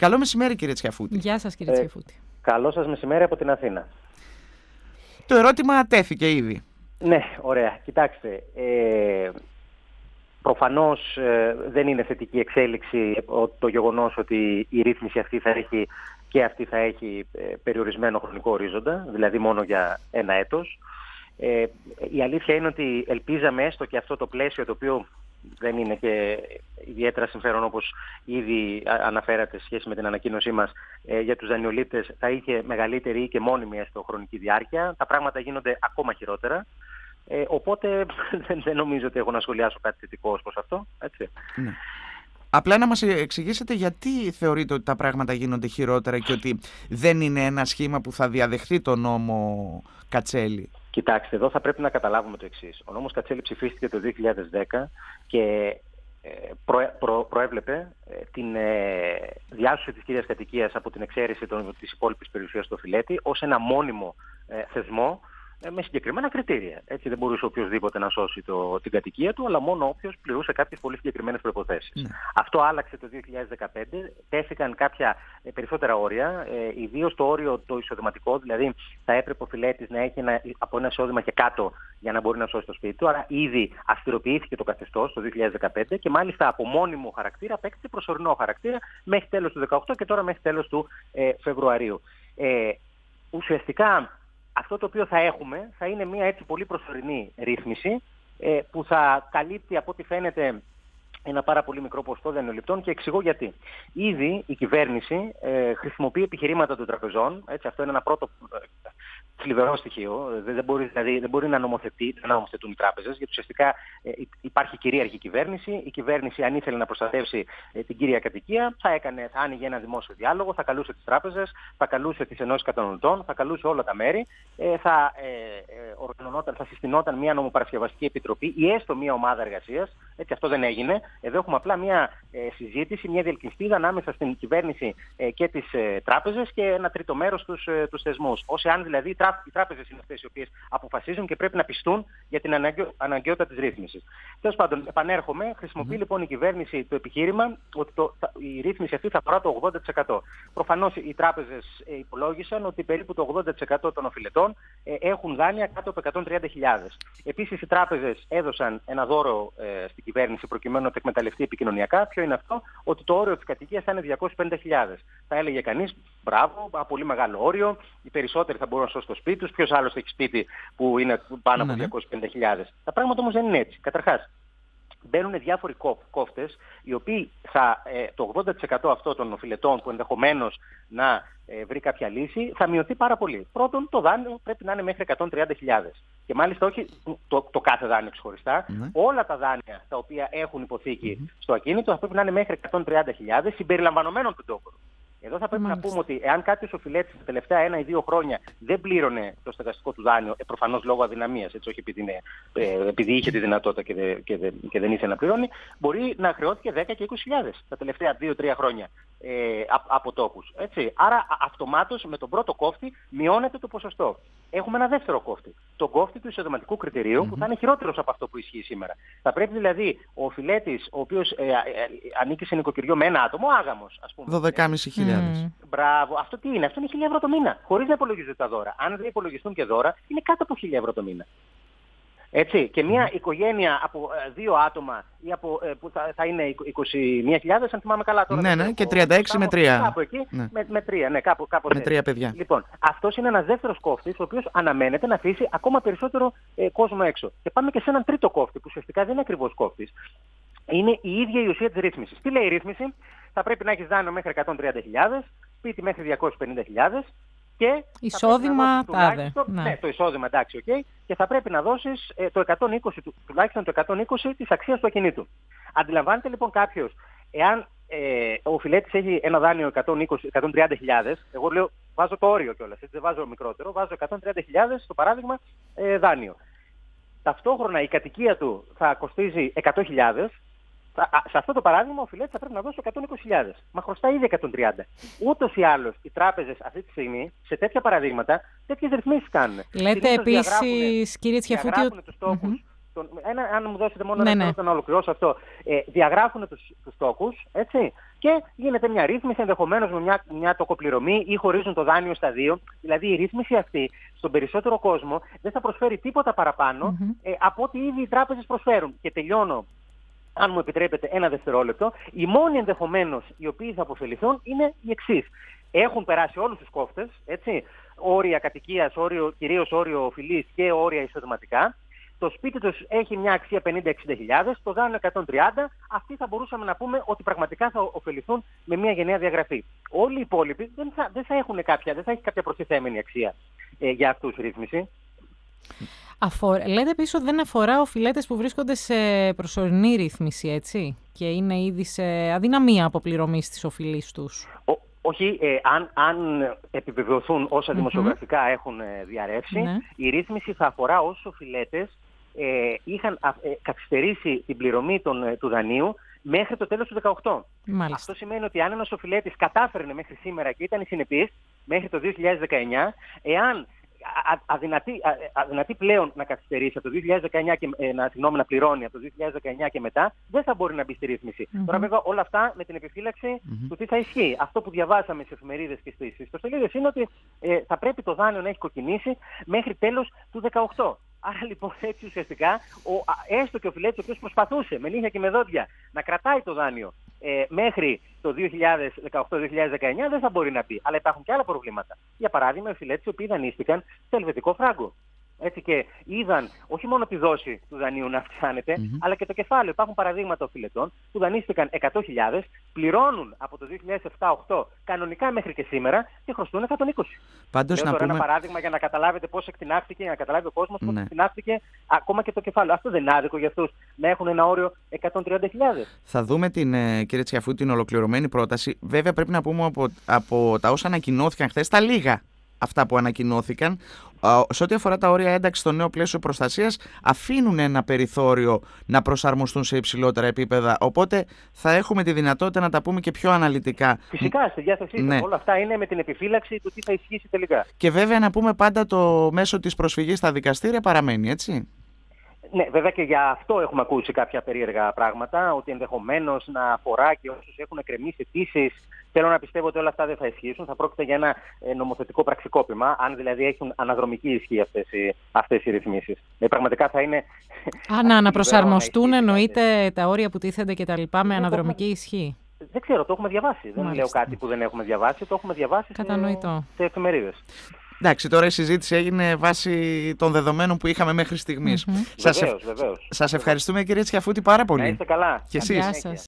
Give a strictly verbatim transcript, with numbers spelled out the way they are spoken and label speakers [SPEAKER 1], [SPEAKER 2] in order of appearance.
[SPEAKER 1] Καλό μεσημέρι, κύριε Τσιαφούτη.
[SPEAKER 2] Γεια σας, κύριε
[SPEAKER 3] Ε,
[SPEAKER 2] Τσιαφούτη.
[SPEAKER 3] Καλό σας μεσημέρι από την Αθήνα.
[SPEAKER 1] Το ερώτημα τέθηκε ήδη.
[SPEAKER 3] Ναι, ωραία. Κοιτάξτε, ε, προφανώς ε, δεν είναι θετική εξέλιξη το γεγονός ότι η ρύθμιση αυτή θα έχει και αυτή θα έχει ε, περιορισμένο χρονικό ορίζοντα, δηλαδή μόνο για ένα έτος. Ε, η αλήθεια είναι ότι ελπίζαμε έστω και αυτό το πλαίσιο, το οποίο δεν είναι και ιδιαίτερα συμφέρον, όπως ήδη αναφέρατε σε σχέση με την ανακοίνωσή μας, ε, για τους δανειολήπτες, θα είχε μεγαλύτερη ή και μόνιμη έστω χρονική διάρκεια. Τα πράγματα γίνονται ακόμα χειρότερα. Ε, οπότε δεν, δεν νομίζω ότι έχω να σχολιάσω κάτι θετικό ως προς αυτό. Έτσι.
[SPEAKER 1] Ναι. Απλά να μας εξηγήσετε γιατί θεωρείτε ότι τα πράγματα γίνονται χειρότερα και ότι δεν είναι ένα σχήμα που θα διαδεχθεί το νόμο Κατσέλη.
[SPEAKER 3] Κοιτάξτε, εδώ θα πρέπει να καταλάβουμε το εξής. Ο νόμος Κατσέλη ψηφίστηκε το δύο χιλιάδες δέκα και προ, προ, προέβλεπε την ε, διάσωση της κύριας κατοικίας από την εξαίρεση των, της υπόλοιπης περιουσίας του οφειλέτη ως ένα μόνιμο ε, θεσμό με συγκεκριμένα κριτήρια. Έτσι δεν μπορούσε οποιοδήποτε να σώσει το, την κατοικία του, αλλά μόνο όποιος πληρούσε κάποιες πολύ συγκεκριμένες προϋποθέσεις. Ναι. Αυτό άλλαξε το δύο χιλιάδες δεκαπέντε, τέθηκαν κάποια ε, περισσότερα όρια, ε, ιδίως το όριο το εισοδηματικό, δηλαδή θα έπρεπε ο οφειλέτης να έχει ένα, από ένα εισόδημα και κάτω για να μπορεί να σώσει το σπίτι του, άρα ήδη αυστηροποιήθηκε το καθεστώς το δύο χιλιάδες δεκαπέντε και μάλιστα από μόνιμο χαρακτήρα απέκτησε προσωρινό χαρακτήρα μέχρι τέλος του δύο χιλιάδες δεκαοκτώ και τώρα μέχρι τέλος του ε, Φεβρουαρίου. Ε, ουσιαστικά αυτό το οποίο θα έχουμε θα είναι μια έτσι πολύ προσωρινή ρύθμιση ε, που θα καλύπτει από ό,τι φαίνεται ένα πάρα πολύ μικρό ποσοστό δανειοληπτών και εξηγώ γιατί. Ήδη η κυβέρνηση ε, χρησιμοποιεί επιχειρήματα των τραπεζών, έτσι, αυτό είναι ένα πρώτο ε, θλιβερό στοιχείο, δεν μπορεί, δηλαδή, δεν μπορεί να, νομοθετεί, να νομοθετούν οι τράπεζες, γιατί ουσιαστικά ε, υπάρχει κυρίαρχη κυβέρνηση. Η κυβέρνηση, αν ήθελε να προστατεύσει ε, την κύρια κατοικία, θα, έκανε, θα άνοιγε ένα δημόσιο διάλογο, θα καλούσε τις τράπεζες, θα καλούσε τις ενώσεις καταναλωτών, θα καλούσε όλα τα μέρη, ε, θα, ε, ε, θα συστηνόταν μια νομοπαρασκευαστική επιτροπή ή έστω μια ομάδα εργασίας. Έτσι, αυτό δεν έγινε. Εδώ έχουμε απλά μια ε, συζήτηση, μια διελκυστίδα ανάμεσα στην κυβέρνηση ε, και τις ε, τράπεζες και ένα τρίτο μέρος στους, ε, τους θεσμούς. Όσοι αν δηλαδή οι, τρά, οι τράπεζες είναι αυτές οι οποίες αποφασίζουν και πρέπει να πιστούν για την αναγκαιο, αναγκαιότητα της ρύθμισης. Τέλος πάντων, επανέρχομαι. Χρησιμοποιεί mm-hmm. λοιπόν η κυβέρνηση το επιχείρημα ότι το, τα, η ρύθμιση αυτή θα αφορά το ογδόντα τοις εκατό. Προφανώς οι τράπεζες ε, υπολόγισαν ότι περίπου το ογδόντα τοις εκατό των οφειλετών ε, έχουν δάνεια κάτω από εκατόν τριάντα χιλιάδες. Επίσης, οι τράπεζες έδωσαν ένα δώρο ε, στην κυβέρνηση προκειμένου να το εκμεταλλευτεί επικοινωνιακά. Ποιο είναι αυτό? Ότι το όριο της κατοικίας θα είναι διακόσιες πενήντα χιλιάδες. Θα έλεγε κανείς, μπράβο, ένα πολύ μεγάλο όριο. Οι περισσότεροι θα μπορούν να σώσουν το σπίτι τους. Ποιος άλλος έχει σπίτι που είναι πάνω από διακόσιες πενήντα χιλιάδες. Τα πράγματα όμως δεν είναι έτσι. Καταρχάς, μπαίνουν διάφοροι κόφτες, οι οποίοι θα, ε, το ογδόντα τοις εκατό αυτό των οφειλετών που ενδεχομένως να ε, βρει κάποια λύση θα μειωθεί πάρα πολύ. Πρώτον, το δάνειο πρέπει να είναι μέχρι εκατόν τριάντα χιλιάδες. Και μάλιστα όχι το, το κάθε δάνειο ξεχωριστά. Mm-hmm. Όλα τα δάνεια τα οποία έχουν υποθήκη mm-hmm. στο ακίνητο θα πρέπει να είναι μέχρι εκατόν τριάντα χιλιάδες συμπεριλαμβανομένων του τόκου. Εδώ θα πρέπει Μάλιστα. να πούμε ότι εάν κάποιος οφειλέτης τα τελευταία ένα ή δύο χρόνια δεν πλήρωνε το στεγαστικό του δάνειο, ε, προφανώς λόγω αδυναμίας, έτσι, όχι επειδή, είναι, ε, επειδή είχε τη δυνατότητα και, δε, και, δε, και δεν ήθελε να πληρώνει, μπορεί να χρεώθηκε δέκα και είκοσι χιλιάδες τα τελευταία δύο τρία χρόνια ε, από τόκους. Έτσι. Άρα αυτομάτως με τον πρώτο κόφτη μειώνεται το ποσοστό. Έχουμε ένα δεύτερο κόφτη. Το κόφτη του εισοδηματικού κριτηρίου mm-hmm. που θα είναι χειρότερος από αυτό που ισχύει σήμερα. Θα πρέπει δηλαδή ο οφειλέτης, ο οποίος ε, ε, ε, ανήκει σε νοικοκυριό με ένα άτομο, άγαμος, ας πούμε.
[SPEAKER 1] δώδεκα χιλιάδες πεντακόσιες. Mm.
[SPEAKER 3] Μπράβο. Αυτό τι είναι? Αυτό είναι χίλια ευρώ το μήνα. Χωρίς να υπολογίζονται τα δώρα. Αν δεν υπολογιστούν και δώρα, είναι κάτω από χίλια ευρώ το μήνα. Έτσι. Και μια mm. οικογένεια από ε, δύο άτομα ή από, ε, που θα, θα είναι είκοσι μία χιλιάδες, αν θυμάμαι καλά τώρα.
[SPEAKER 1] Ναι, ναι, και τριάντα έξι με τρία.
[SPEAKER 3] Κάπου εκεί, ναι. με, με τρία, ναι, κάπου, κάπου
[SPEAKER 1] με τρία παιδιά.
[SPEAKER 3] Λοιπόν, αυτός είναι ένας δεύτερος κόφτης, ο οποίος αναμένεται να αφήσει ακόμα περισσότερο ε, κόσμο έξω. Και πάμε και σε έναν τρίτο κόφτη, που ουσιαστικά δεν είναι ακριβώς κόφτης. Είναι η ίδια η ουσία της ρύθμισης. Τι λέει η ρύθμιση? Θα πρέπει να έχεις δάνειο μέχρι εκατόν τριάντα χιλιάδες, σπίτι μέχρι διακόσιες πενήντα χιλιάδες και
[SPEAKER 2] εισόδημα τάδε.
[SPEAKER 3] Ναι. ναι, το εισόδημα εντάξει, οκ. Okay, και θα πρέπει να δώσεις ε, το εκατόν είκοσι, τουλάχιστον το εκατόν είκοσι της αξίας του ακινήτου. Αντιλαμβάνεται λοιπόν κάποιος, εάν ε, ο οφειλέτης έχει ένα δάνειο εκατόν είκοσι, εκατόν τριάντα χιλιάδες, εγώ λέω, βάζω το όριο κιόλας, έτσι, δεν βάζω μικρότερο, βάζω εκατόν τριάντα χιλιάδες στο παράδειγμα ε, δάνειο. Ταυτόχρονα η κατοικία του θα κοστίζει εκατό χιλιάδες. Σε αυτό το παράδειγμα, ο οφειλέτης θα πρέπει να δώσει εκατόν είκοσι χιλιάδες. Μα χρωστάει ήδη εκατόν τριάντα. Ούτως ή άλλως, οι τράπεζες αυτή τη στιγμή, σε τέτοια παραδείγματα, τέτοιες ρυθμίσεις κάνουν.
[SPEAKER 2] Λέτε επίσης, κύριε Τσιαφούτη,
[SPEAKER 3] διαγράφουν τους τόκους. Mm-hmm. Τον, ένα, αν μου δώσετε μόνο
[SPEAKER 2] ναι,
[SPEAKER 3] ένα
[SPEAKER 2] ναι.
[SPEAKER 3] λεπτό να ολοκληρώσω αυτό. Ε, διαγράφουν τους, τους τόκους, έτσι, και γίνεται μια ρύθμιση ενδεχομένως με μια, μια τοκοπληρωμή ή χωρίζουν το δάνειο στα δύο. Δηλαδή η ρύθμιση αυτή στον περισσότερο κόσμο δεν θα προσφέρει τίποτα παραπάνω mm-hmm. ε, από ό,τι ήδη οι τράπεζες προσφέρουν. Και τελειώνω, αν μου επιτρέπετε, ένα δευτερόλεπτο. Οι μόνοι ενδεχομένως οι οποίοι θα αποφεληθούν είναι οι εξής. Έχουν περάσει όλους τους κόφτες, έτσι, όρια κατοικίας, όριο, κυρίως όριο οφειλής και όρια εισοδηματικά. Το σπίτι τους έχει μια αξία πενήντα με εξήντα χιλιάδες, το δάνειο εκατόν τριάντα. Αυτοί θα μπορούσαμε να πούμε ότι πραγματικά θα ωφεληθούν με μια γενναία διαγραφή. Όλοι οι υπόλοιποι δεν θα, δεν θα έχουν κάποια, δεν θα έχει κάποια προστιθέμενη αξία ε, για αυτούς ρύθμιση.
[SPEAKER 2] Αφορ... Λέτε επίσης ότι δεν αφορά οφειλέτες που βρίσκονται σε προσωρινή ρύθμιση, έτσι, και είναι ήδη σε αδυναμία αποπληρωμής της οφειλής τους. Ο...
[SPEAKER 3] Όχι, ε, αν, αν επιβεβαιωθούν όσα mm-hmm. δημοσιογραφικά έχουν ε, διαρρεύσει, ναι. η ρύθμιση θα αφορά όσους οφειλέτες ε, είχαν ε, καθυστερήσει την πληρωμή των, ε, του δανείου μέχρι το τέλος του δεκαοκτώ.
[SPEAKER 2] Μάλιστα.
[SPEAKER 3] Αυτό σημαίνει ότι αν ένας οφειλέτης κατάφερνε μέχρι σήμερα και ήταν συνεπής μέχρι το δύο χιλιάδες δεκαεννιά, εάν αδυνατεί, αδυνατεί πλέον να καθυστερήσει από το δύο χιλιάδες δεκαεννιά και, ε, να, συγγνώμη, να πληρώνει από το δύο χιλιάδες δεκαεννιά και μετά, δεν θα μπορεί να μπει στη ρύθμιση. Mm-hmm. Τώρα βέβαια όλα αυτά με την επιφύλαξη mm-hmm. του τι θα ισχύει. Αυτό που διαβάσαμε στις εφημερίδες και στις ιστοσελίδες είναι ότι ε, θα πρέπει το δάνειο να έχει κοκκινήσει μέχρι τέλος του δεκαοκτώ. Άρα λοιπόν έτσι ουσιαστικά, ο, έστω και ο οφειλέτης ο οποίος προσπαθούσε με νύχια και με δόντια να κρατάει το δάνειο ε, μέχρι το δύο χιλιάδες δεκαοκτώ δύο χιλιάδες δεκαεννιά δεν θα μπορεί να πει. Αλλά υπάρχουν και άλλα προβλήματα. Για παράδειγμα, οι οφειλέτες οι οποίοι δανείστηκαν σε ελβετικό φράγκο. Έτσι και είδαν όχι μόνο τη δόση του δανείου να αυξάνεται, mm-hmm. αλλά και το κεφάλαιο. Υπάρχουν παραδείγματα οφειλετών που δανείστηκαν εκατό χιλιάδες, πληρώνουν από το δύο χιλιάδες επτά οκτώ κανονικά μέχρι και σήμερα και χρωστούν εκατόν είκοσι.
[SPEAKER 1] Πάντως,
[SPEAKER 3] Λέω
[SPEAKER 1] να
[SPEAKER 3] τώρα
[SPEAKER 1] πούμε...
[SPEAKER 3] ένα παράδειγμα για να καταλάβετε πώς εκτινάχθηκε, για να καταλάβει ο κόσμος πώς ναι. εκτινάχθηκε ακόμα και το κεφάλαιο. Αυτό δεν είναι άδικο για αυτούς να έχουν ένα όριο εκατόν τριάντα χιλιάδες.
[SPEAKER 1] Θα δούμε την, ε, κύριε Τσιαφού, την ολοκληρωμένη πρόταση. Βέβαια, πρέπει να πούμε από, από τα όσα ανακοινώθηκαν χθες, τα λίγα αυτά που ανακοινώθηκαν, σε ό,τι αφορά τα όρια ένταξη στο νέο πλαίσιο προστασίας, αφήνουν ένα περιθώριο να προσαρμοστούν σε υψηλότερα επίπεδα. Οπότε θα έχουμε τη δυνατότητα να τα πούμε και πιο αναλυτικά.
[SPEAKER 3] Φυσικά, στη διάθεσή σας. Ναι. Όλα αυτά είναι με την επιφύλαξη του τι θα ισχύσει τελικά.
[SPEAKER 1] Και βέβαια να πούμε πάντα το μέσο της προσφυγής στα δικαστήρια παραμένει, έτσι.
[SPEAKER 3] Ναι, βέβαια και για αυτό έχουμε ακούσει κάποια περίεργα πράγματα, ότι ενδεχομένως να αφορά και όσους έχουν εκκρεμίσει αιτήσεις. Θέλω να πιστεύω ότι όλα αυτά δεν θα ισχύσουν. Θα πρόκειται για ένα νομοθετικό πραξικόπημα, αν δηλαδή έχουν αναδρομική ισχύ αυτές οι, αυτές οι ρυθμίσεις. Ε, πραγματικά θα είναι.
[SPEAKER 2] Α, να αναπροσαρμοστούν εννοείται τα όρια που τίθενται και τα λοιπά με αναδρομική ισχύ.
[SPEAKER 3] Δεν ξέρω, το έχουμε διαβάσει. Μάλιστα. Δεν λέω κάτι που δεν έχουμε διαβάσει, το έχουμε διαβάσει
[SPEAKER 2] σε,
[SPEAKER 3] σε εφημερίδες.
[SPEAKER 1] Εντάξει, τώρα η συζήτηση έγινε βάσει των δεδομένων που είχαμε μέχρι στιγμής.
[SPEAKER 3] Mm-hmm.
[SPEAKER 1] Σας,
[SPEAKER 3] βεβαίως, βεβαίως.
[SPEAKER 1] Σας ευχαριστούμε, κύριε Τσιαφούτη, πάρα πολύ.
[SPEAKER 3] Να είστε καλά.
[SPEAKER 1] Και εσείς.